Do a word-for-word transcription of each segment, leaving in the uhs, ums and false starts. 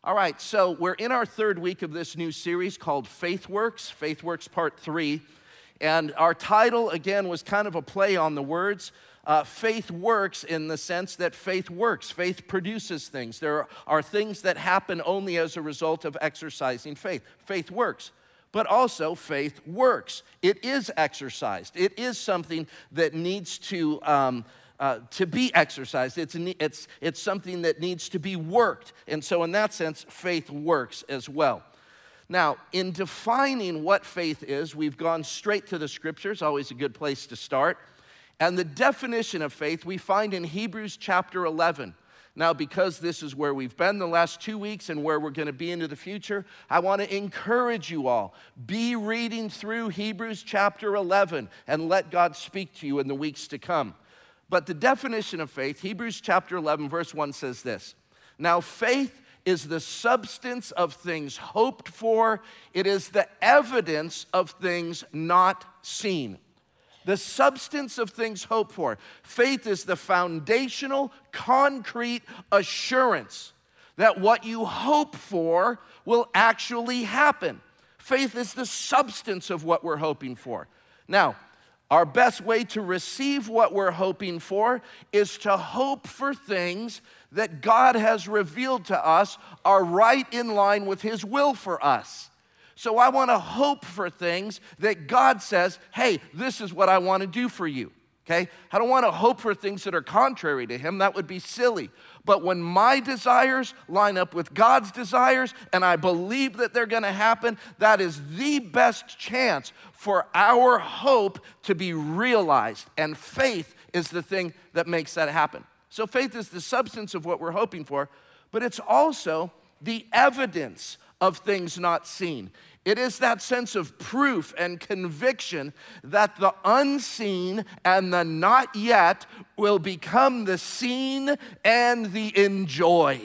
All right, so we're in our third week of this new series called Faith Works, Faith Works Part three. And our title, again, was kind of a play on the words. Uh, faith works in the sense that faith works. Faith produces things. There are things that happen only as a result of exercising faith. Faith works. But also, faith works. It is exercised. It is something that needs to... Um, Uh, to be exercised. It's, it's, it's something that needs to be worked. And so in that sense, faith works as well. Now, in defining what faith is, we've gone straight to the scriptures, always a good place to start. And the definition of faith we find in Hebrews chapter eleven. Now, because this is where we've been the last two weeks and where we're going to be into the future, I want to encourage you all, be reading through Hebrews chapter eleven and let God speak to you in the weeks to come. But the definition of faith, Hebrews chapter eleven, verse one says this. Now faith is the substance of things hoped for. It is the evidence of things not seen. The substance of things hoped for. Faith is the foundational, concrete assurance that what you hope for will actually happen. Faith is the substance of what we're hoping for. Now, our best way to receive what we're hoping for is to hope for things that God has revealed to us are right in line with His will for us. So I want to hope for things that God says, hey, this is what I want to do for you, okay? I don't want to hope for things that are contrary to Him. That would be silly. But when my desires line up with God's desires and I believe that they're going to happen, that is the best chance for our hope to be realized. And faith is the thing that makes that happen. So faith is the substance of what we're hoping for, but it's also the evidence of things not seen. It is that sense of proof and conviction that the unseen and the not yet will become the seen and the enjoyed.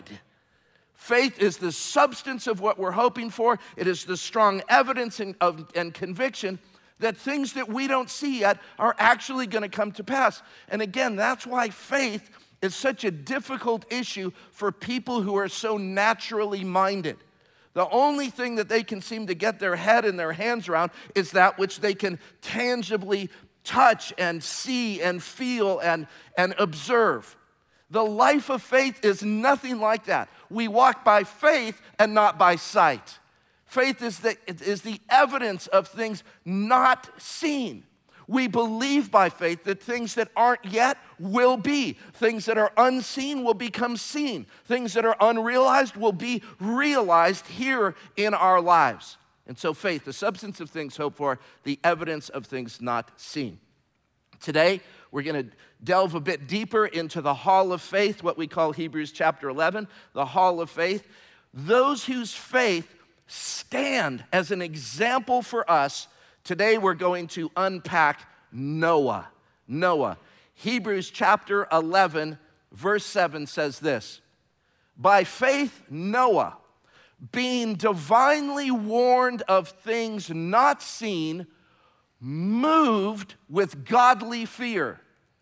Faith is the substance of what we're hoping for. It is the strong evidence and, of, and conviction that things that we don't see yet are actually going to come to pass. And again, that's why faith is such a difficult issue for people who are so naturally minded. The only thing that they can seem to get their head and their hands around is that which they can tangibly touch and see and feel and, and observe. The life of faith is nothing like that. We walk by faith and not by sight. Faith is the, is the evidence of things not seen. We believe by faith that things that aren't yet will be. Things that are unseen will become seen. Things that are unrealized will be realized here in our lives. And so faith, the substance of things hoped for, the evidence of things not seen. Today, we're going to delve a bit deeper into the hall of faith, what we call Hebrews chapter eleven, the hall of faith. Those whose faith stand as an example for us. Today we're going to unpack Noah. Noah. Hebrews chapter eleven, verse seven says this. By faith, Noah, being divinely warned of things not seen, moved with godly fear,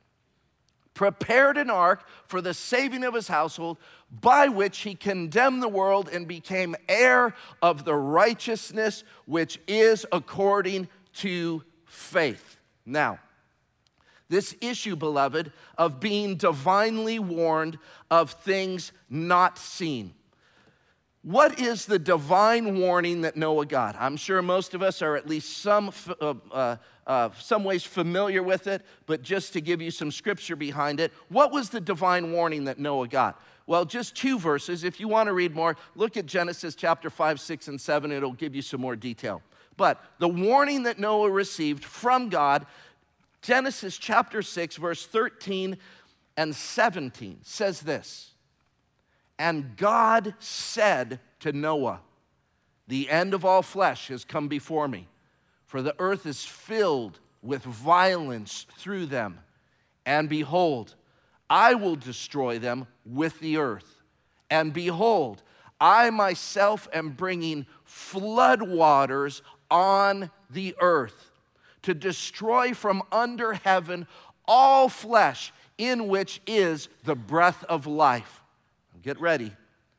prepared an ark for the saving of his household, by which he condemned the world and became heir of the righteousness which is according to faith. Now, this issue, beloved, of being divinely warned of things not seen. What is the divine warning that Noah got? I'm sure most of us are at least some uh, uh, uh, some ways familiar with it, but just to give you some scripture behind it, what was the divine warning that Noah got? Well, just two verses. If you want to read more, look at Genesis chapter five, six, and seven. It'll give you some more detail. But the warning that Noah received from God, Genesis chapter six, verse thirteen and seventeen, says this. And God said to Noah, the end of all flesh has come before me, for the earth is filled with violence through them. And behold, I will destroy them with the earth. And behold, I myself am bringing flood waters on the earth to destroy from under heaven all flesh in which is the breath of life. Get ready.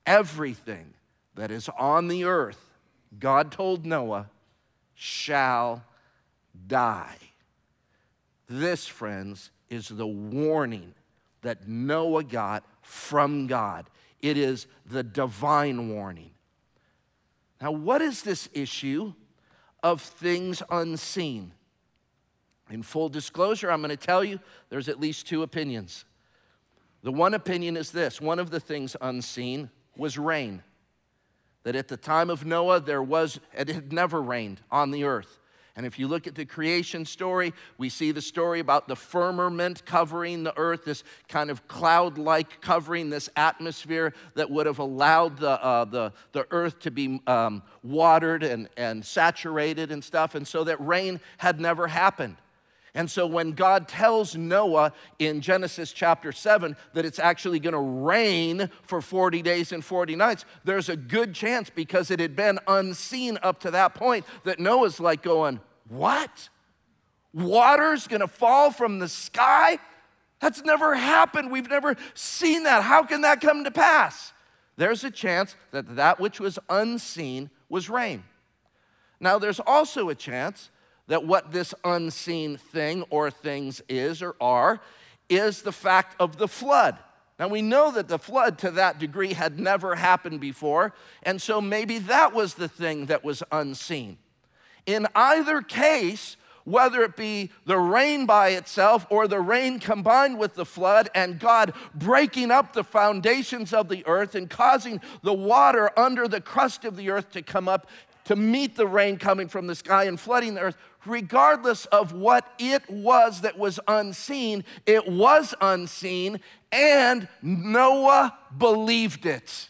everything that is on the earth, God told Noah, shall die. This, friends, is the warning that Noah got from God. It is the divine warning. Now, what is this issue of things unseen? In full disclosure, I'm going to tell you there's at least two opinions. The one opinion is this: one of the things unseen was rain. That at the time of Noah, there was, it had never rained on the earth. And if you look at the creation story, we see the story about the firmament covering the earth, this kind of cloud-like covering, this atmosphere that would have allowed the, uh, the, the earth to be um, watered and, and saturated and stuff, and so that rain had never happened. And so when God tells Noah in Genesis chapter seven that it's actually going to rain for forty days and forty nights, there's a good chance, because it had been unseen up to that point, that Noah's like going, what? Water's going to fall from the sky? That's never happened. We've never seen that. How can that come to pass? There's a chance that that which was unseen was rain. Now, there's also a chance that what this unseen thing or things is or are is the fact of the flood. Now, we know that the flood to that degree had never happened before, and so maybe that was the thing that was unseen. In either case, whether it be the rain by itself or the rain combined with the flood and God breaking up the foundations of the earth and causing the water under the crust of the earth to come up to meet the rain coming from the sky and flooding the earth, regardless of what it was that was unseen, it was unseen, and Noah believed it.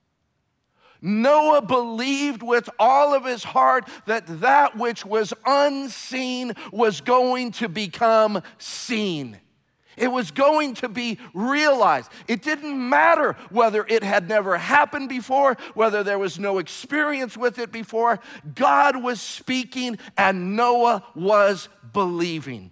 Noah believed with all of his heart that that which was unseen was going to become seen. It was going to be realized. It didn't matter whether it had never happened before, whether there was no experience with it before. God was speaking and Noah was believing.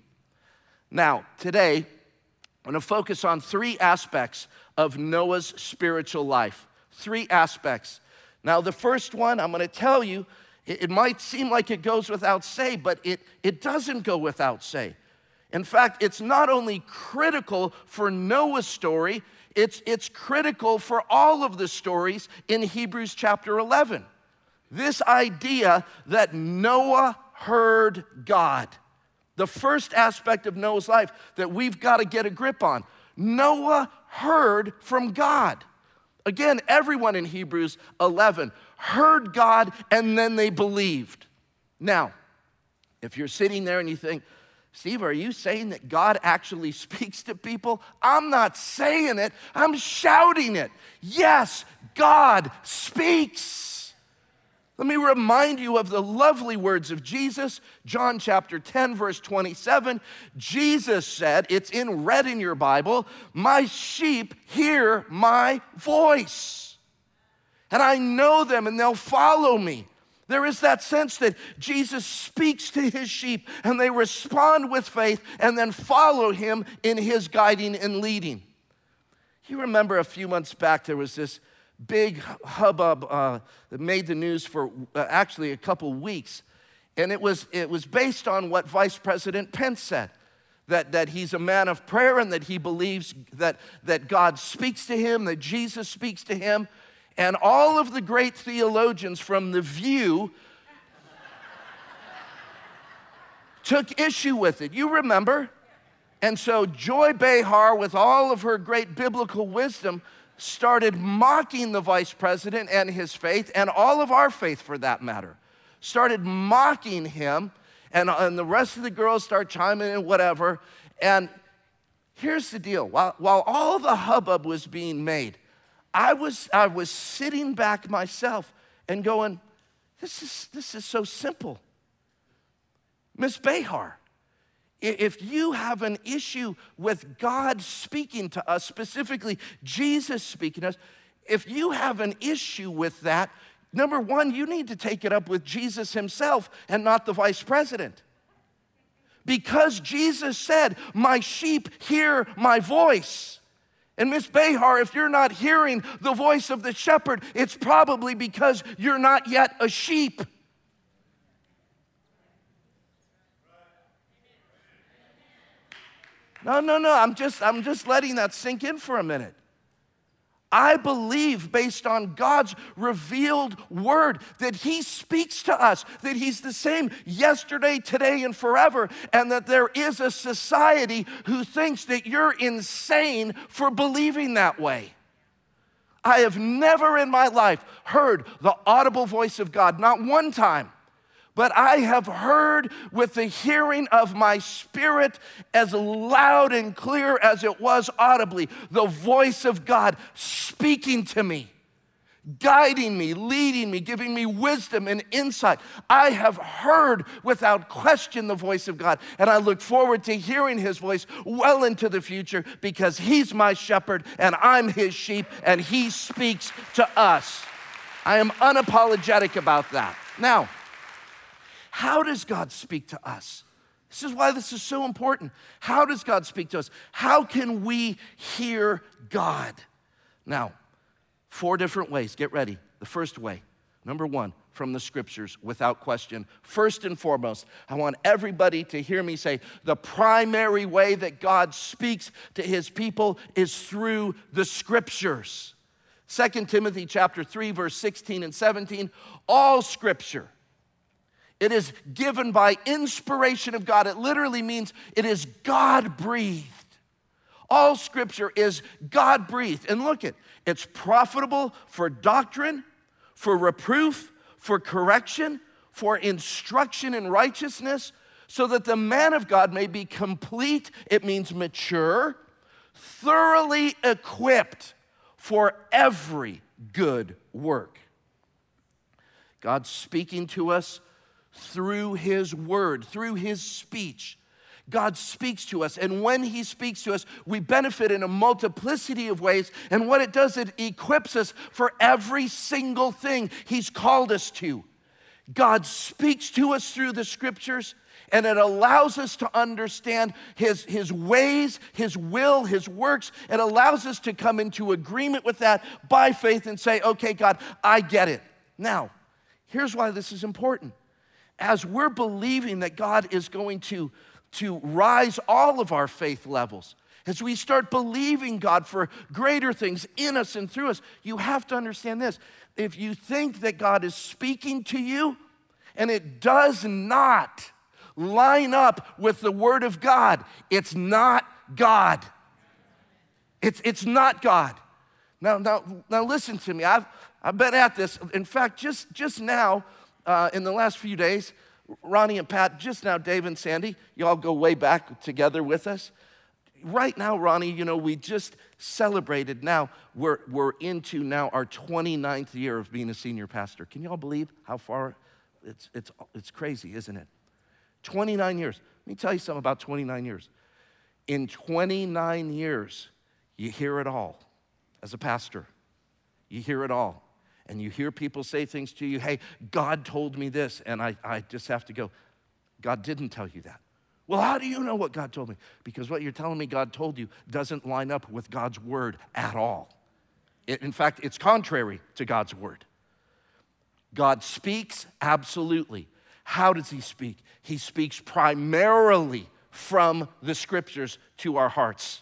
Now, today, I'm going to focus on three aspects of Noah's spiritual life. Three aspects. Now, the first one, I'm going to tell you, it, it might seem like it goes without say, but it, it doesn't go without say. In fact, it's not only critical for Noah's story, it's, it's critical for all of the stories in Hebrews chapter eleven. This idea that Noah heard God. The first aspect of Noah's life that we've got to get a grip on. Noah heard from God. Again, everyone in Hebrews eleven heard God and then they believed. Now, if you're sitting there and you think, Steve, are you saying that God actually speaks to people? I'm not saying it, I'm shouting it. Yes, God speaks. Let me remind you of the lovely words of Jesus, John chapter ten, verse twenty-seven. Jesus said, it's in red in your Bible, my sheep hear my voice, and I know them and they'll follow me. There is that sense that Jesus speaks to his sheep and they respond with faith and then follow him in his guiding and leading. You remember a few months back there was this big hubbub uh, that made the news for uh, actually a couple weeks. And it was, it was based on what Vice President Pence said, that, that he's a man of prayer and that he believes that, that God speaks to him, that Jesus speaks to him. And all of the great theologians from The View took issue with it. You remember? And so Joy Behar, with all of her great biblical wisdom, started mocking the vice president and his faith, and all of our faith for that matter. Started mocking him, and, and the rest of the girls start chiming in, whatever. And here's the deal. While, while all the hubbub was being made, I was, I was sitting back myself and going, this is, this is so simple. Miss Behar, if you have an issue with God speaking to us, specifically Jesus speaking to us, if you have an issue with that, number one, you need to take it up with Jesus himself and not the vice president. Because Jesus said, my sheep hear my voice. And Miss Behar, if you're not hearing the voice of the shepherd, it's probably because you're not yet a sheep. No, no, no, I'm just, I'm just letting that sink in for a minute. I believe, based on God's revealed word, that he speaks to us, that he's the same yesterday, today, and forever, and that there is a society who thinks that you're insane for believing that way. I have never in my life heard the audible voice of God, not one time, but I have heard with the hearing of my spirit as loud and clear as it was audibly, the voice of God speaking to me, guiding me, leading me, giving me wisdom and insight. I have heard without question the voice of God, and I look forward to hearing his voice well into the future because he's my shepherd and I'm his sheep and he speaks to us. I am unapologetic about that. Now, how does God speak to us? This is why this is so important. How does God speak to us? How can we hear God? Now, four different ways. Get ready. The first way, number one, from the scriptures, without question. First and foremost, I want everybody to hear me say the primary way that God speaks to his people is through the scriptures. Second Timothy chapter three, verse sixteen and seventeen, all scripture. It is given by inspiration of God. It literally means it is God-breathed. All scripture is God-breathed. And look it, it's profitable for doctrine, for reproof, for correction, for instruction in righteousness, so that the man of God may be complete, it means mature, thoroughly equipped for every good work. God's speaking to us through his word, through his speech. God speaks to us, and when he speaks to us, we benefit in a multiplicity of ways, and what it does, it equips us for every single thing he's called us to. God speaks to us through the scriptures, and it allows us to understand his, his ways, his will, his works. It allows us to come into agreement with that by faith and say, okay, God, I get it. Now, here's why this is important. As we're believing that God is going to, to rise all of our faith levels, as we start believing God for greater things in us and through us, you have to understand this. If you think that God is speaking to you and it does not line up with the word of God, it's not God. It's, it's not God. Now, now, now listen to me. I've, I've been at this. In fact, just, just now, Uh, in the last few days, Ronnie and Pat, just now Dave and Sandy, you all go way back together with us. Right now, Ronnie, you know, we just celebrated now, we're, we're into now our twenty-ninth year of being a senior pastor. Can you all believe how far, it's, it's, it's crazy, isn't it? twenty-nine years. Let me tell you something about twenty-nine years. In twenty-nine years, you hear it all as a pastor. You hear it all. And you hear people say things to you, hey, God told me this, and I, I just have to go, God didn't tell you that. Well, how do you know what God told me? Because what you're telling me God told you doesn't line up with God's word at all. It, in fact, it's contrary to God's word. God speaks, absolutely. How does he speak? He speaks primarily from the scriptures to our hearts.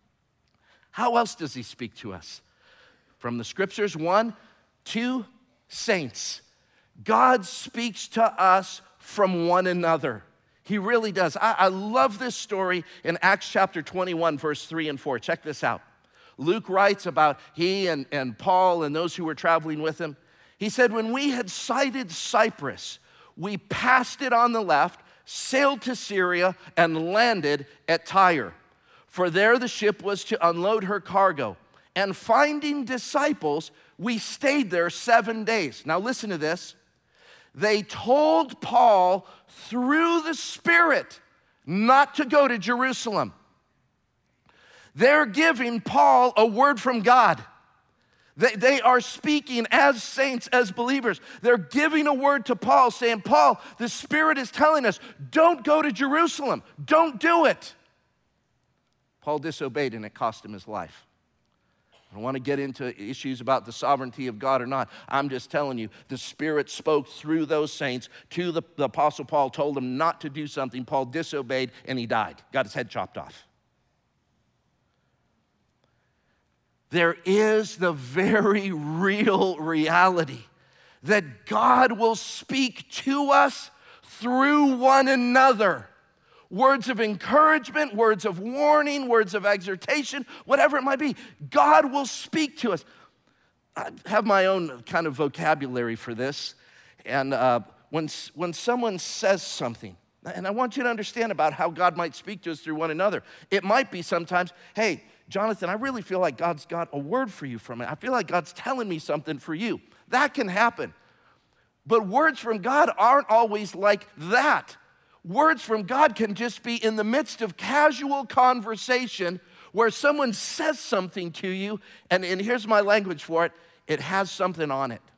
How else does he speak to us? From the scriptures, one, two, saints. God speaks to us from one another. He really does. I, I love this story in Acts chapter twenty-one, verse three and four. Check this out. Luke writes about he and, and Paul and those who were traveling with him. He said, when we had sighted Cyprus, we passed it on the left, sailed to Syria, and landed at Tyre. For there the ship was to unload her cargo. And finding disciples, we stayed there seven days. Now listen to this. They told Paul through the Spirit not to go to Jerusalem. They're giving Paul a word from God. They, they are speaking as saints, as believers. They're giving a word to Paul saying, Paul, the Spirit is telling us, don't go to Jerusalem. Don't do it. Paul disobeyed and it cost him his life. I don't want to get into issues about the sovereignty of God or not. I'm just telling you, the Spirit spoke through those saints to the, the Apostle Paul, told him not to do something. Paul disobeyed, and he died, got his head chopped off. There is the very real reality that God will speak to us through one another. Words of encouragement, words of warning, words of exhortation, whatever it might be. God will speak to us. I have my own kind of vocabulary for this. And uh, when, when someone says something, and I want you to understand about how God might speak to us through one another. It might be sometimes, hey, Jonathan, I really feel like God's got a word for you from it. I feel like God's telling me something for you. That can happen. But words from God aren't always like that. Words from God can just be in the midst of casual conversation where someone says something to you, and, and here's my language for it, it has something on it.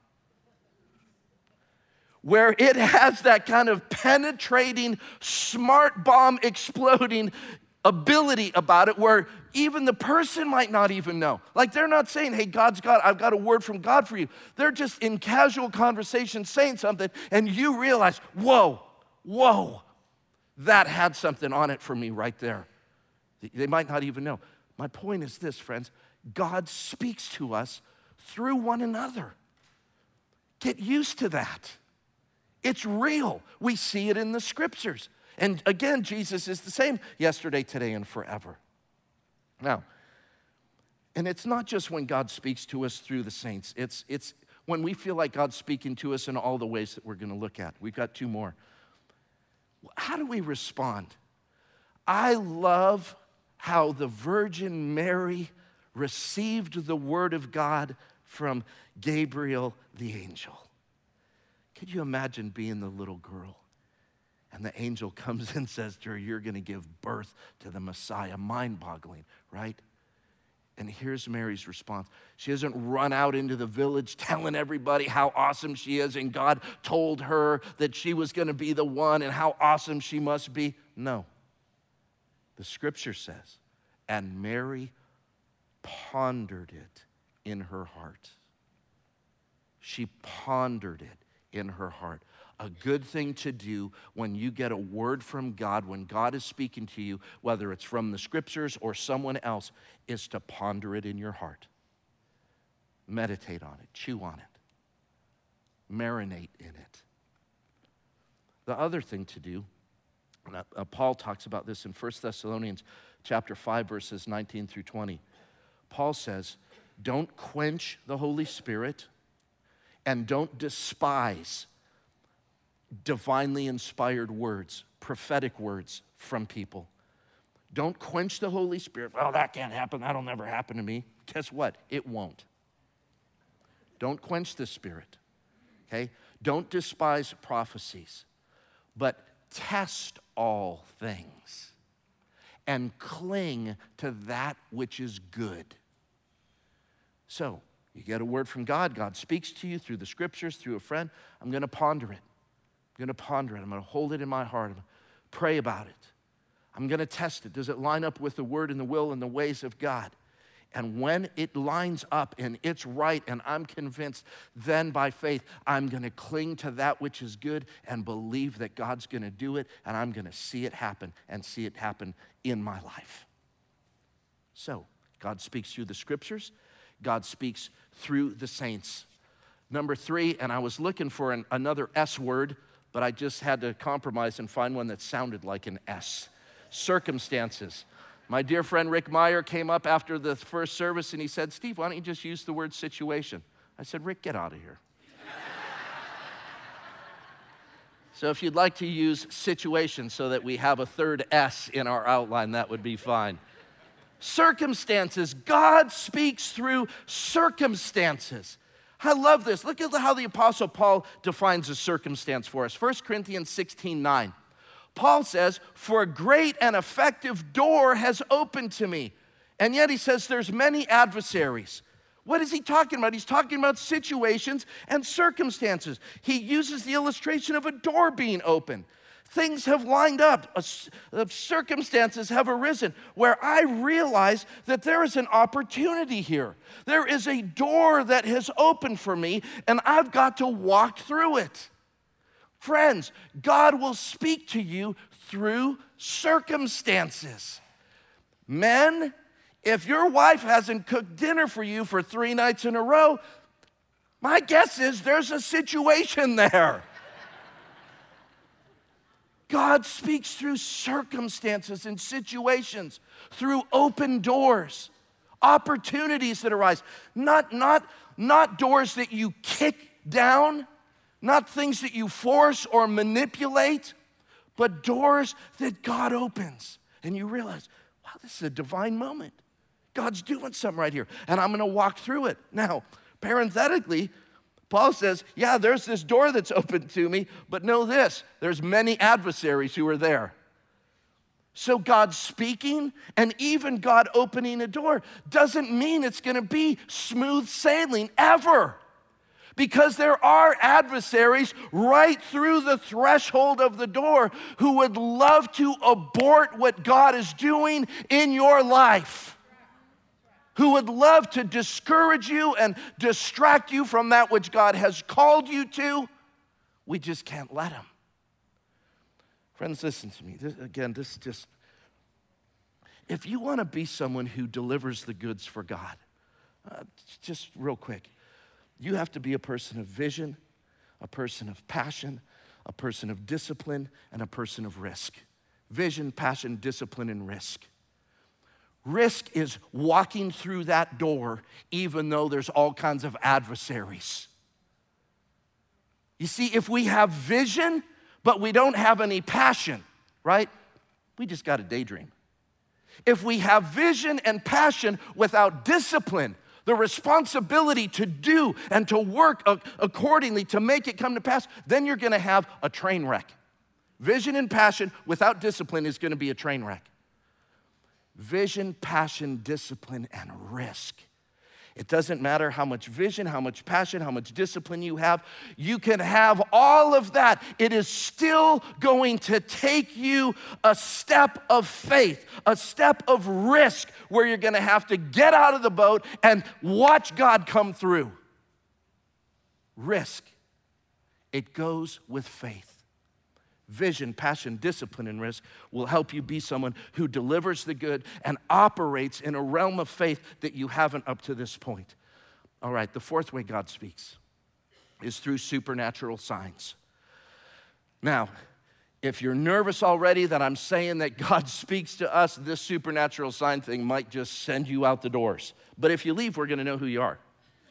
Where it has that kind of penetrating, smart bomb exploding ability about it where even the person might not even know. Like they're not saying, hey, God's got, I've got a word from God for you. They're just in casual conversation saying something, and you realize, whoa, whoa. That had something on it for me right there. They might not even know. My point is this, friends. God speaks to us through one another. Get used to that. It's real. We see it in the scriptures. And again, Jesus is the same yesterday, today, and forever. Now, and it's not just when God speaks to us through the saints. It's, it's when we feel like God's speaking to us in all the ways that we're going to look at. We've got two more. How do we respond? I love how the Virgin Mary received the word of God from Gabriel the angel. Could you imagine being the little girl? And the angel comes and says to her, you're going to give birth to the Messiah. Mind-boggling, right? And here's Mary's response. She doesn't run out into the village telling everybody how awesome she is and God told her that she was going to be the one and how awesome she must be. No. The scripture says, and Mary pondered it in her heart. She pondered it in her heart. A good thing to do when you get a word from God, when God is speaking to you, whether it's from the scriptures or someone else, is to ponder it in your heart. Meditate on it, chew on it, marinate in it. The other thing to do, and uh, Paul talks about this in First Thessalonians chapter five, verses nineteen through twenty. Paul says, don't quench the Holy Spirit and don't despise divinely inspired words, prophetic words from people. Don't quench the Holy Spirit. Well, that can't happen. That'll never happen to me. Guess what? It won't. Don't quench the Spirit, okay? Don't despise prophecies, but test all things and cling to that which is good. So, you get a word from God. God speaks to you through the scriptures, through a friend. I'm going to ponder it. I'm going to ponder it. I'm going to hold it in my heart. I'm going to pray about it. I'm going to test it. Does it line up with the word and the will and the ways of God? And when it lines up and it's right and I'm convinced, then by faith, I'm going to cling to that which is good and believe that God's going to do it, and I'm going to see it happen and see it happen in my life. So, God speaks through the scriptures. God speaks through the saints. Number three, and I was looking for an, another S word, but I just had to compromise and find one that sounded like an S. Circumstances. My dear friend Rick Meyer came up after the first service and he said, Steve, why don't you just use the word situation? I said, Rick, get out of here. So if you'd like to use situation so that we have a third S in our outline, that would be fine. Circumstances. God speaks through circumstances. I love this. Look at how the Apostle Paul defines a circumstance for us. First Corinthians sixteen nine. Paul says, for a great and effective door has opened to me. And yet he says there's many adversaries. What is he talking about? He's talking about situations and circumstances. He uses the illustration of a door being open. Things have lined up, uh, circumstances have arisen where I realize that there is an opportunity here. There is a door that has opened for me, and I've got to walk through it. Friends, God will speak to you through circumstances. Men, if your wife hasn't cooked dinner for you for three nights in a row, my guess is there's a situation there. God speaks through circumstances and situations, through open doors, opportunities that arise. Not, not, not doors that you kick down, not things that you force or manipulate, but doors that God opens. And you realize, wow, this is a divine moment. God's doing something right here, and I'm gonna walk through it. Now, parenthetically, Paul says, yeah, there's this door that's open to me, but know this, there's many adversaries who are there. So God speaking and even God opening a door doesn't mean it's gonna be smooth sailing ever. Because there are adversaries right through the threshold of the door who would love to abort what God is doing in your life. Who would love to discourage you and distract you from that which God has called you to. We just can't let them. Friends, listen to me. This, again, this just, if you want to be someone who delivers the goods for God, uh, just real quick, you have to be a person of vision, a person of passion, a person of discipline, and a person of risk. Vision, passion, discipline, and risk. Risk is walking through that door even though there's all kinds of adversaries. You see, if we have vision, but we don't have any passion, right? We just got a daydream. If we have vision and passion without discipline, the responsibility to do and to work accordingly to make it come to pass, then you're gonna have a train wreck. Vision and passion without discipline is gonna be a train wreck. Vision, passion, discipline, and risk. It doesn't matter how much vision, how much passion, how much discipline you have. You can have all of that. It is still going to take you a step of faith, a step of risk where you're going to have to get out of the boat and watch God come through. Risk. It goes with faith. Vision, passion, discipline, and risk will help you be someone who delivers the good and operates in a realm of faith that you haven't up to this point. All right, the fourth way God speaks is through supernatural signs. Now, if you're nervous already that I'm saying that God speaks to us, this supernatural sign thing might just send you out the doors. But if you leave, we're gonna know who you are.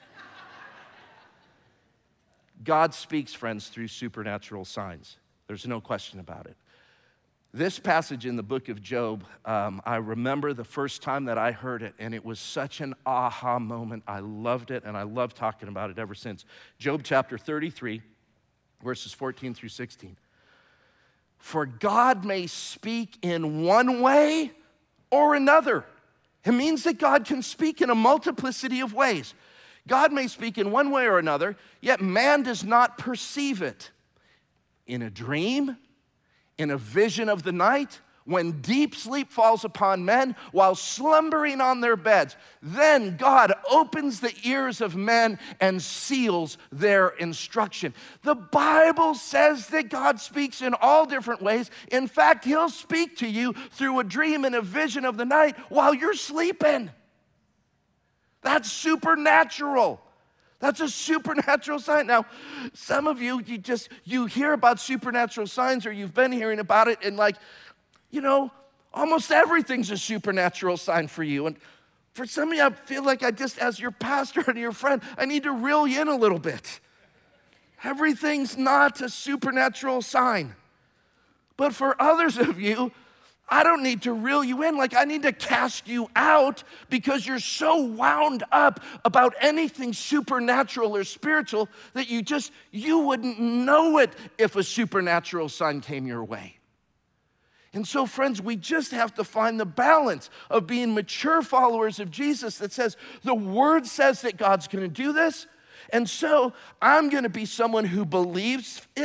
God speaks, friends, through supernatural signs. There's no question about it. This passage in the book of Job, um, I remember the first time that I heard it, and it was such an aha moment. I loved it, and I love talking about it ever since. Job chapter thirty-three, verses fourteen through sixteen. For God may speak in one way or another. It means that God can speak in a multiplicity of ways. God may speak in one way or another, yet man does not perceive it. In a dream, in a vision of the night, when deep sleep falls upon men while slumbering on their beds, then God opens the ears of men and seals their instruction. The Bible says that God speaks in all different ways. In fact, he'll speak to you through a dream and a vision of the night while you're sleeping. That's supernatural. That's a supernatural sign. Now, some of you, you just, you hear about supernatural signs or you've been hearing about it and like, you know, almost everything's a supernatural sign for you. And for some of you, I feel like I just, as your pastor and your friend, I need to reel you in a little bit. Everything's not a supernatural sign. But for others of you, I don't need to reel you in, like I need to cast you out because you're so wound up about anything supernatural or spiritual that you just, you wouldn't know it if a supernatural sign came your way. And so, friends, we just have to find the balance of being mature followers of Jesus that says, the Word says that God's gonna do this, and so I'm gonna be someone who believes it,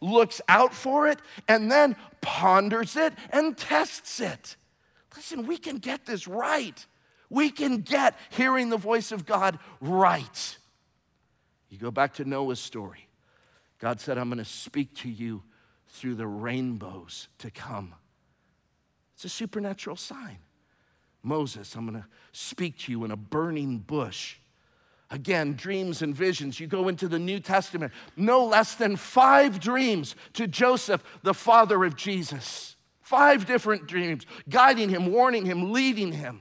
looks out for it, and then ponders it and tests it. Listen, we can get this right. We can get hearing the voice of God right. You go back to Noah's story. God said, I'm going to speak to you through the rainbows to come. It's a supernatural sign. Moses, I'm going to speak to you in a burning bush. Again, dreams and visions. You go into the New Testament, no less than five dreams to Joseph, the father of Jesus. Five different dreams, guiding him, warning him, leading him.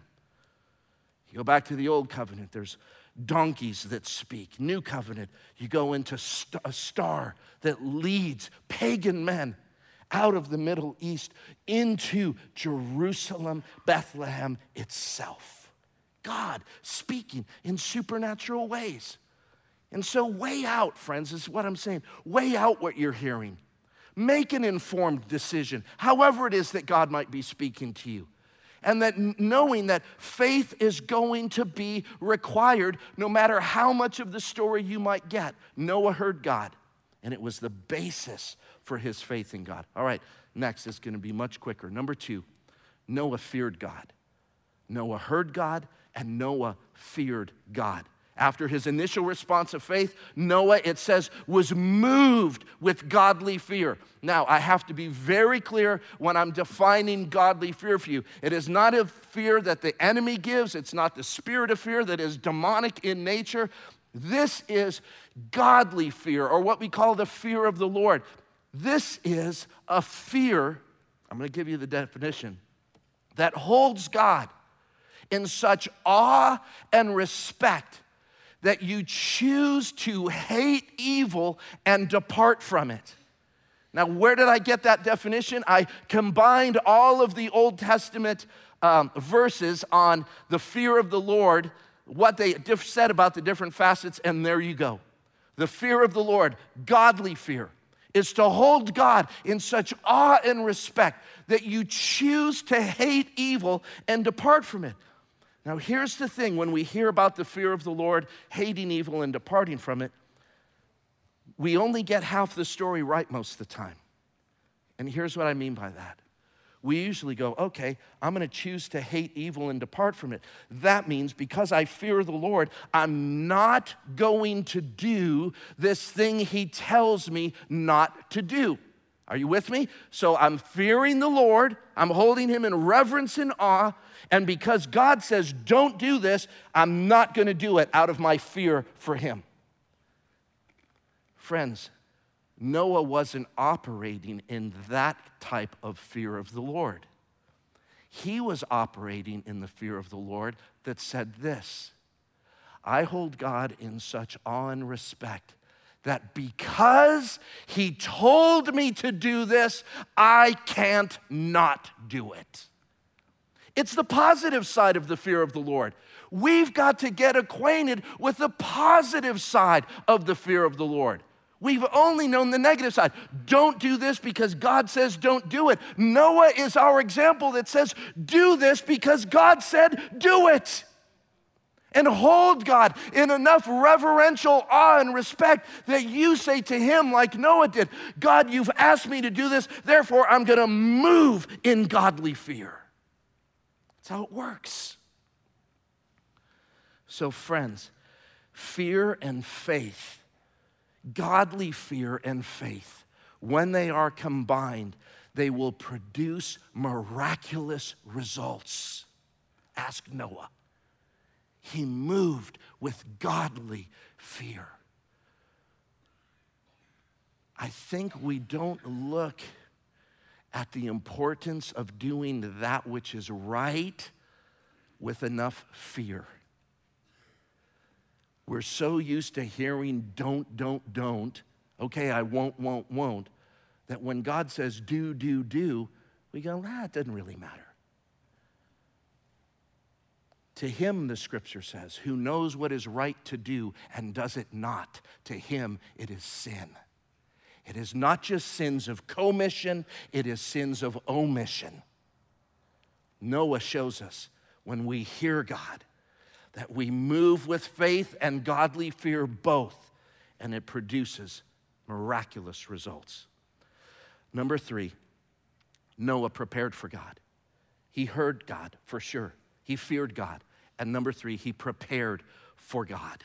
You go back to the Old Covenant, there's donkeys that speak. New Covenant, you go into st- a star that leads pagan men out of the Middle East into Jerusalem, Bethlehem itself. God speaking in supernatural ways. And so weigh out, friends, is what I'm saying. Weigh out what you're hearing. Make an informed decision, however it is that God might be speaking to you. And that knowing that faith is going to be required no matter how much of the story you might get. Noah heard God, and it was the basis for his faith in God. All right, next is going to be much quicker. Number two, Noah feared God. Noah heard God, and Noah feared God. After his initial response of faith, Noah, it says, was moved with godly fear. Now, I have to be very clear when I'm defining godly fear for you. It is not a fear that the enemy gives. It's not the spirit of fear that is demonic in nature. This is godly fear, or what we call the fear of the Lord. This is a fear, I'm going to give you the definition, that holds God in such awe and respect that you choose to hate evil and depart from it. Now, where did I get that definition? I combined all of the Old Testament um, verses on the fear of the Lord, what they diff- said about the different facets, and there you go. The fear of the Lord, godly fear, is to hold God in such awe and respect that you choose to hate evil and depart from it. Now, here's the thing. When we hear about the fear of the Lord, hating evil and departing from it, we only get half the story right most of the time. And here's what I mean by that. We usually go, okay, I'm going to choose to hate evil and depart from it. That means because I fear the Lord, I'm not going to do this thing he tells me not to do. Are you with me? So I'm fearing the Lord. I'm holding him in reverence and awe. And because God says, don't do this, I'm not going to do it out of my fear for him. Friends, Noah wasn't operating in that type of fear of the Lord. He was operating in the fear of the Lord that said this: I hold God in such awe and respect that because he told me to do this, I can't not do it. It's the positive side of the fear of the Lord. We've got to get acquainted with the positive side of the fear of the Lord. We've only known the negative side. Don't do this because God says don't do it. Noah is our example that says do this because God said do it. And hold God in enough reverential awe and respect that you say to him like Noah did, God, you've asked me to do this, therefore I'm going to move in godly fear. That's how it works. So friends, fear and faith, godly fear and faith, when they are combined, they will produce miraculous results. Ask Noah. He moved with godly fear. I think we don't look at the importance of doing that which is right with enough fear. We're so used to hearing don't, don't, don't, okay, I won't, won't, won't, that when God says do, do, do, we go, ah, it doesn't really matter. To him, the scripture says, who knows what is right to do and does it not, to him it is sin. It is not just sins of commission, it is sins of omission. Noah shows us when we hear God that we move with faith and godly fear both, and it produces miraculous results. Number three, Noah prepared for God. He heard God for sure. He feared God. And number three, he prepared for God.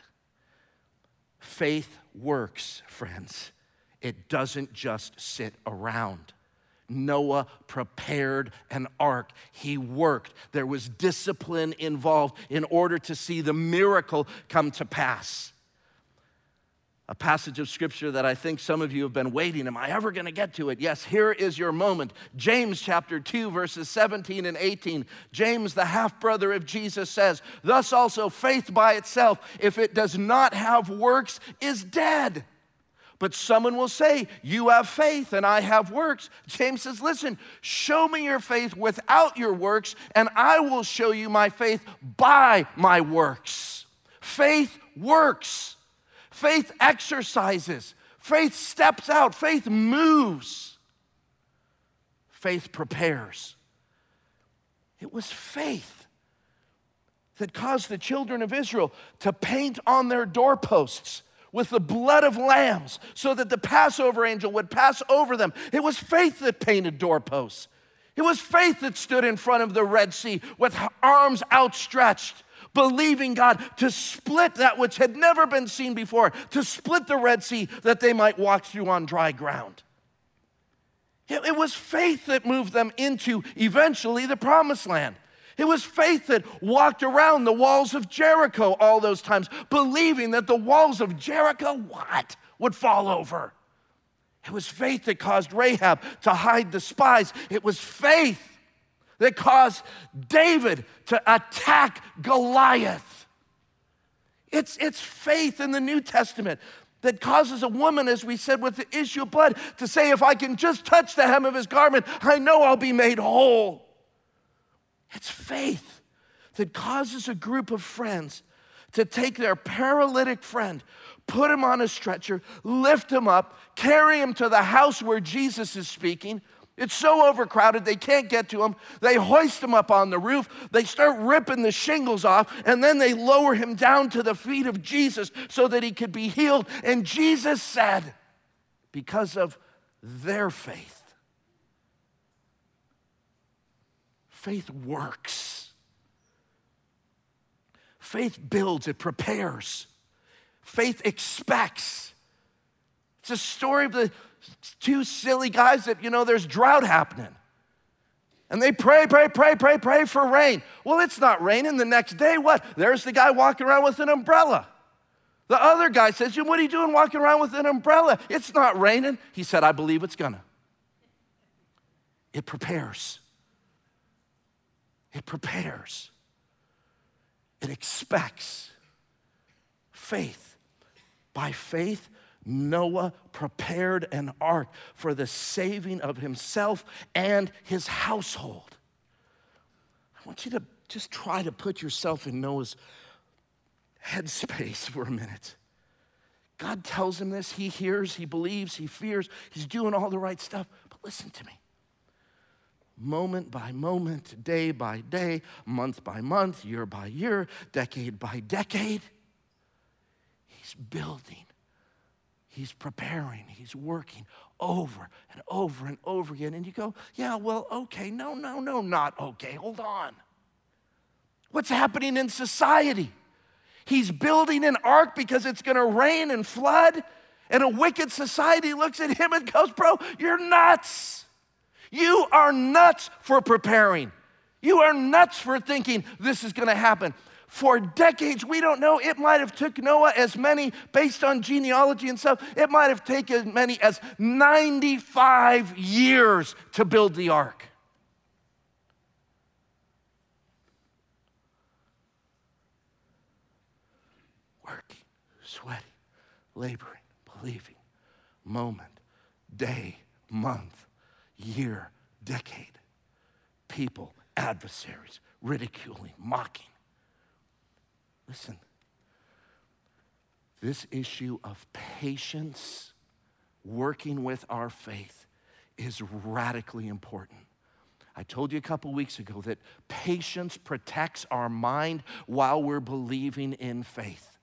Faith works, friends. It doesn't just sit around. Noah prepared an ark. He worked. There was discipline involved in order to see the miracle come to pass. A passage of scripture that I think some of you have been waiting. Am I ever going to get to it? Yes, here is your moment. James chapter two, verses seventeen and eighteen. James, the half-brother of Jesus, says, "Thus also faith by itself, if it does not have works, is dead. But someone will say, you have faith and I have works." James says, listen, show me your faith without your works, and I will show you my faith by my works. Faith works. Faith exercises. Faith steps out. Faith moves. Faith prepares. It was faith that caused the children of Israel to paint on their doorposts with the blood of lambs so that the Passover angel would pass over them. It was faith that painted doorposts. It was faith that stood in front of the Red Sea with arms outstretched, believing God to split that which had never been seen before, to split the Red Sea that they might walk through on dry ground. It, it was faith that moved them into, eventually, the Promised Land. It was faith that walked around the walls of Jericho all those times, believing that the walls of Jericho, what, would fall over. It was faith that caused Rahab to hide the spies. It was faith that caused David to attack Goliath. It's, it's faith in the New Testament that causes a woman, as we said, with the issue of blood, to say, if I can just touch the hem of his garment, I know I'll be made whole. It's faith that causes a group of friends to take their paralytic friend, put him on a stretcher, lift him up, carry him to the house where Jesus is speaking. It's so overcrowded, they can't get to him. They hoist him up on the roof. They start ripping the shingles off, and then they lower him down to the feet of Jesus so that he could be healed. And Jesus said, because of their faith, faith works. Faith builds, it prepares. Faith expects. It's a story of the two silly guys that, you know, there's drought happening. And they pray, pray, pray, pray, pray for rain. Well, it's not raining. The next day, what? There's the guy walking around with an umbrella. The other guy says, what are you doing walking around with an umbrella? It's not raining. He said, I believe it's gonna. It prepares. It prepares. It expects. Faith. By faith, Noah prepared an ark for the saving of himself and his household. I want you to just try to put yourself in Noah's headspace for a minute. God tells him this. He hears, he believes, he fears. He's doing all the right stuff. But listen to me. Moment by moment, day by day, month by month, year by year, decade by decade, he's building. He's preparing, he's working over and over and over again. And you go, yeah, well, okay, no, no, no, not okay, hold on. What's happening in society? He's building an ark because it's gonna rain and flood, and a wicked society looks at him and goes, bro, you're nuts. You are nuts for preparing. You are nuts for thinking this is gonna happen. For decades, we don't know, it might have took Noah as many, based on genealogy and stuff, it might have taken as many as ninety-five years to build the ark. Working, sweating, laboring, believing, moment, day, month, year, decade. People, adversaries, ridiculing, mocking. Listen, this issue of patience, working with our faith, is radically important. I told you a couple weeks ago that patience protects our mind while we're believing in faith.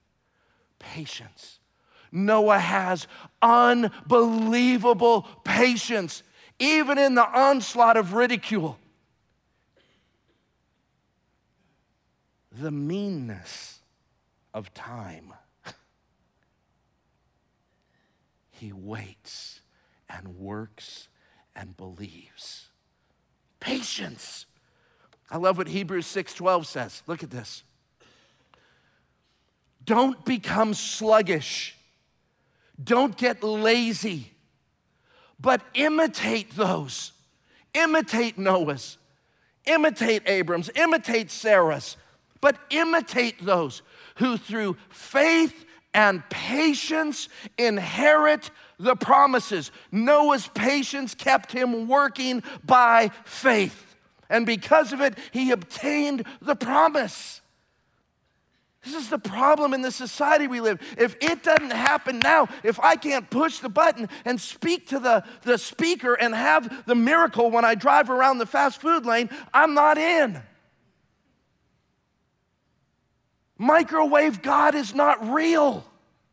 Patience. Noah has unbelievable patience. even in the onslaught of ridicule, the meanness of time, he waits and works and believes. Patience. I love what Hebrews six twelve says. Look at this. Don't become sluggish. Don't get lazy, but imitate those. Imitate Noah's. Imitate Abram's. Imitate Sarah's. But imitate those who through faith and patience inherit the promises. Noah's patience kept him working by faith. And because of it, he obtained the promise. This is the problem in the society we live. If it doesn't happen now, if I can't push the button and speak to the, the speaker and have the miracle when I drive around the fast food lane, I'm not in. Microwave God is not real.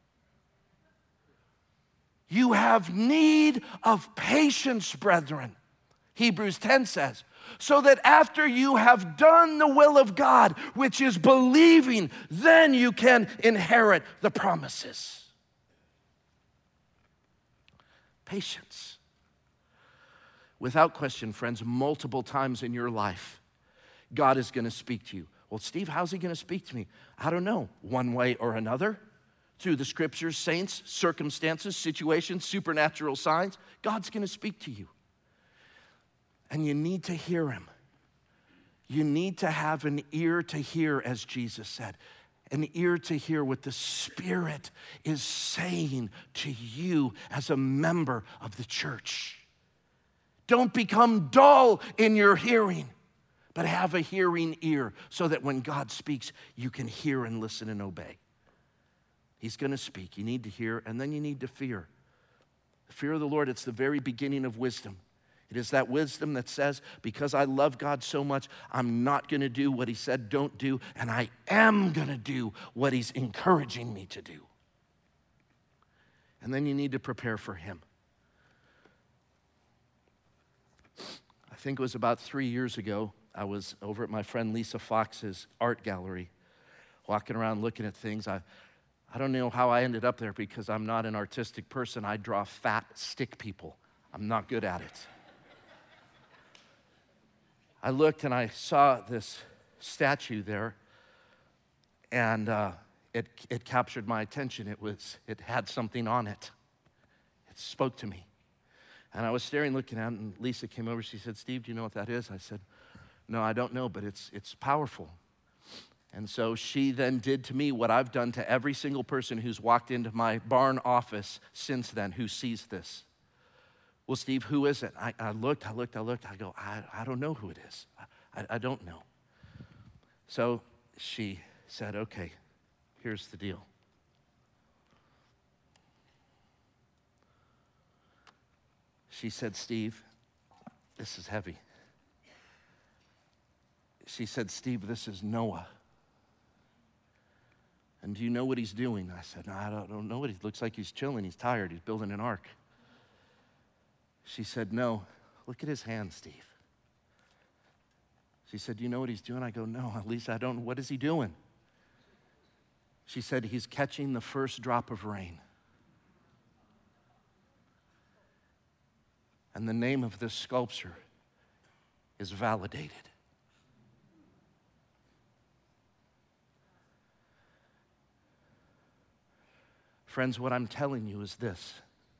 You have need of patience, brethren. Hebrews ten says, so that after you have done the will of God, which is believing, then you can inherit the promises. Patience. Without question, friends, multiple times in your life, God is going to speak to you. Well, Steve, how's he going to speak to me? I don't know, one way or another. Through the scriptures, saints, circumstances, situations, supernatural signs, God's going to speak to you. And you need to hear him. You need to have an ear to hear, as Jesus said. An ear to hear what the Spirit is saying to you as a member of the church. Don't become dull in your hearing, but have a hearing ear so that when God speaks, you can hear and listen and obey. He's going to speak. You need to hear, and then you need to fear. The fear of the Lord, it's the very beginning of wisdom. It is that wisdom that says, because I love God so much, I'm not going to do what he said don't do, and I am going to do what he's encouraging me to do. And then you need to prepare for him. I think it was about three years ago, I was over at my friend Lisa Fox's art gallery, walking around looking at things. I, I don't know how I ended up there because I'm not an artistic person. I draw fat stick people. I'm not good at it. I looked and I saw this statue there, and uh, it, it captured my attention. It was, it had something on it. It spoke to me. And I was staring, looking at it, and Lisa came over. She said, Steve, do you know what that is? I said, no, I don't know, but it's, it's powerful. And so she then did to me what I've done to every single person who's walked into my barn office since then who sees this. Well, Steve, who is it? I, I looked, I looked, I looked. I go, I, I don't know who it is. I, I don't know. So she said, okay, here's the deal. She said, Steve, this is heavy. She said, Steve, this is Noah. And do you know what he's doing? I said, no, I don't, I don't know what he looks like. He's chilling. He's tired. He's building an ark. She said, no, look at his hand, Steve. She said, do you know what he's doing? I go, no, at least I don't know. What is he doing? She said, he's catching the first drop of rain. And the name of this sculpture is Validated. Friends, what I'm telling you is this.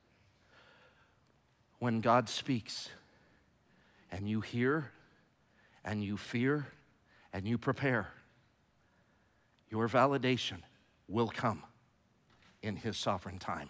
When God speaks and you hear and you fear and you prepare, your validation will come in his sovereign time.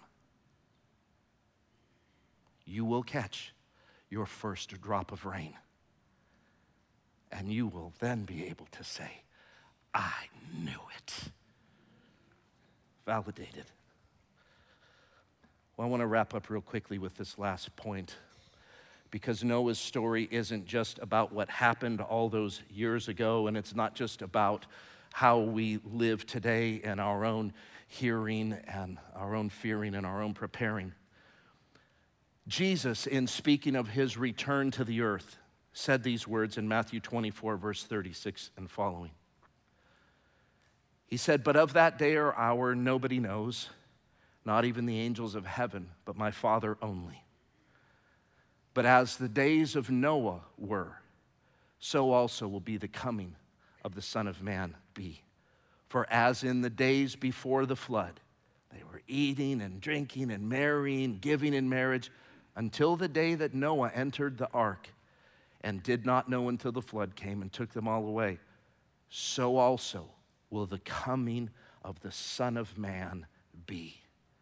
You will catch your first drop of rain, and you will then be able to say, I knew it. Validated. Well, I want to wrap up real quickly with this last point, because Noah's story isn't just about what happened all those years ago, and it's not just about how we live today and our own hearing and our own fearing and our own preparing. Jesus, in speaking of his return to the earth, said these words in Matthew twenty-four, verse thirty-six and following. He said, "But of that day or hour nobody knows, not even the angels of heaven, but my Father only. But as the days of Noah were, so also will be the coming of the Son of Man be. For as in the days before the flood, they were eating and drinking and marrying, giving in marriage, until the day that Noah entered the ark, and did not know until the flood came and took them all away, so also will the coming of the Son of Man be."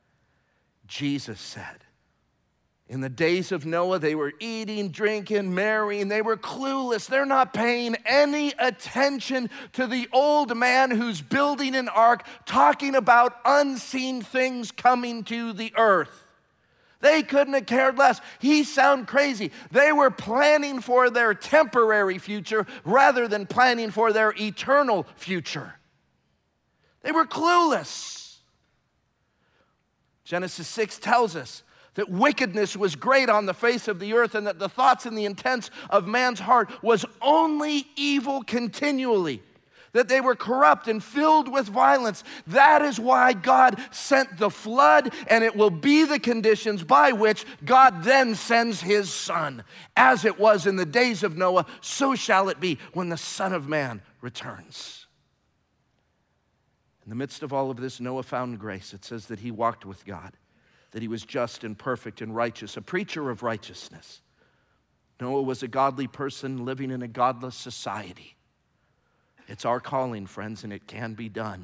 Jesus said, in the days of Noah, they were eating, drinking, marrying. They were clueless. They're not paying any attention to the old man who's building an ark, talking about unseen things coming to the earth. They couldn't have cared less. He sounded crazy. They were planning for their temporary future rather than planning for their eternal future. They were clueless. Genesis six tells us that wickedness was great on the face of the earth and that the thoughts and the intents of man's heart was only evil continually, that they were corrupt and filled with violence. That is why God sent the flood, and it will be the conditions by which God then sends his Son. As it was in the days of Noah, so shall it be when the Son of Man returns. In the midst of all of this, Noah found grace. It says that he walked with God, that he was just and perfect and righteous, a preacher of righteousness. Noah was a godly person living in a godless society. It's our calling, friends, and it can be done.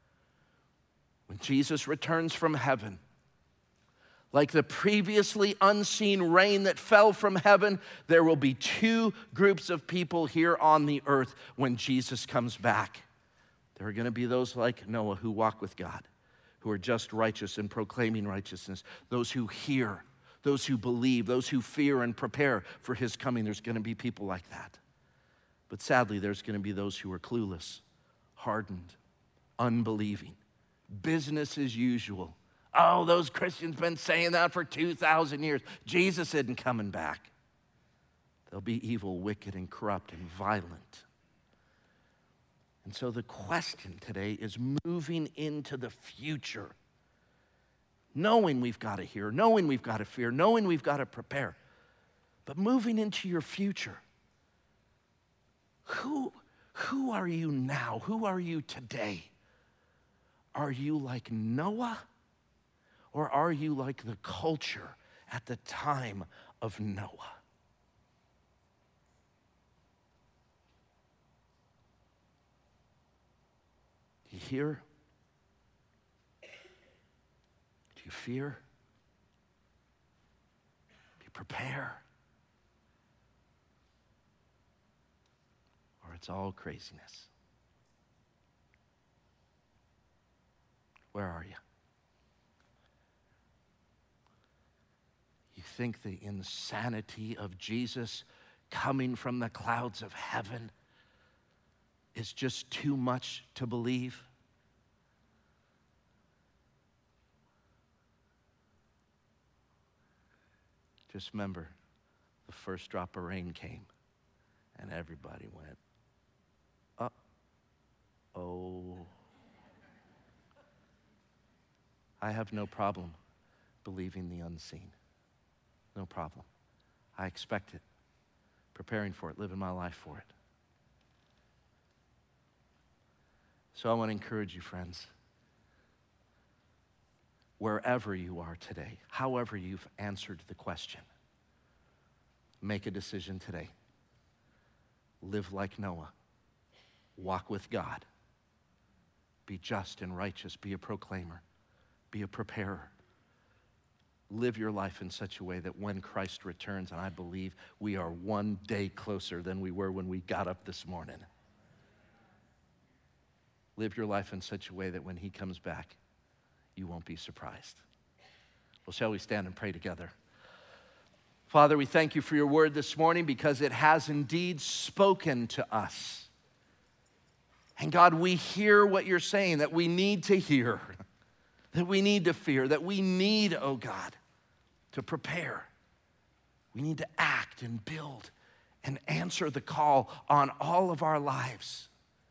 When Jesus returns from heaven, like the previously unseen rain that fell from heaven, there will be two groups of people here on the earth when Jesus comes back. There are going to be those like Noah who walk with God, who are just righteous and proclaiming righteousness, those who hear, those who believe, those who fear and prepare for his coming. There's going to be people like that. But sadly, there's going to be those who are clueless, hardened, unbelieving, business as usual. Oh, those Christians been saying that for two thousand years. Jesus isn't coming back. They'll be evil, wicked, and corrupt, and violent. And so the question today is moving into the future, knowing we've got to hear, knowing we've got to fear, knowing we've got to prepare, but moving into your future. Who, who are you now? Who are you today? Are you like Noah, or are you like the culture at the time of Noah? Do you hear? Do you fear? Do you prepare? Or it's all craziness? Where are you? You think the insanity of Jesus coming from the clouds of heaven is just too much to believe? Just remember, the first drop of rain came, and everybody went, uh-oh. I have no problem believing the unseen. No problem. I expect it, preparing for it, living my life for it. So I want to encourage you, friends, wherever you are today, however you've answered the question, make a decision today. Live like Noah. Walk with God. Be just and righteous. Be a proclaimer. Be a preparer. Live your life in such a way that when Christ returns, and I believe we are one day closer than we were when we got up this morning. Live your life in such a way that when he comes back, you won't be surprised. Well, shall we stand and pray together? Father, we thank you for your word this morning because it has indeed spoken to us. And God, we hear what you're saying, that we need to hear, that we need to fear, that we need, oh God, to prepare. We need to act and build and answer the call on all of our lives.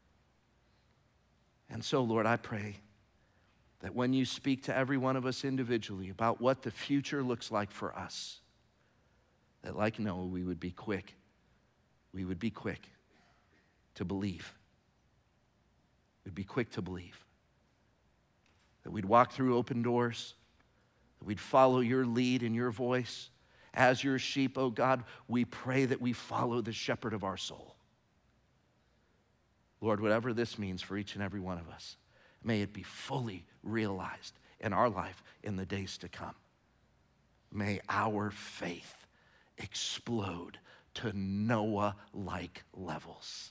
And so, Lord, I pray that when you speak to every one of us individually about what the future looks like for us, that like Noah, we would be quick. We would be quick to believe. We'd be quick to believe. That we'd walk through open doors. That we'd follow your lead and your voice. As your sheep, oh God, we pray that we follow the shepherd of our soul. Lord, whatever this means for each and every one of us, may it be fully realized in our life in the days to come. May our faith explode to Noah-like levels.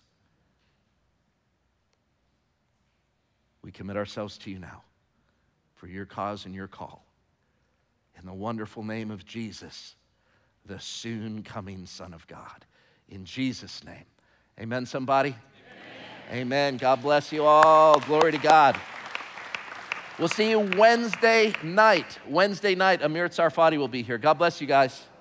We commit ourselves to you now for your cause and your call. In the wonderful name of Jesus, the soon coming Son of God. In Jesus' name. Amen, somebody? Amen. Amen. God bless you all. Glory to God. We'll see you Wednesday night. Wednesday night, Amir Tsarfati will be here. God bless you guys.